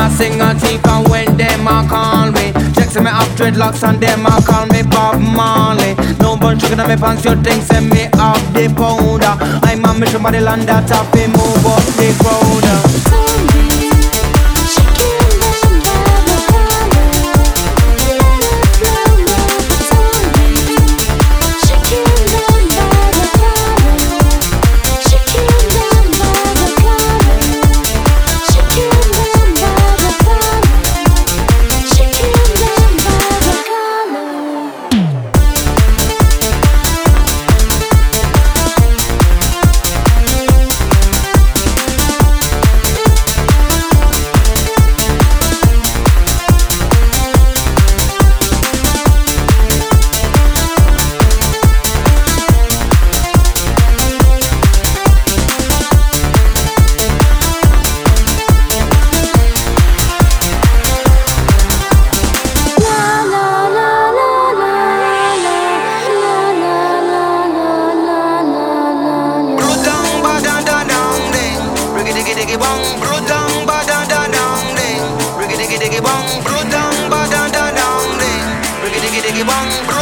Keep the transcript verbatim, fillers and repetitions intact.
a sing a cheap and when them a call me. Check say me have dreadlocks and them a call me Bob Marley. No bun sugar in me pants, you think say me have the powder. I'm a mission body land that up me move up the crowd. Bang,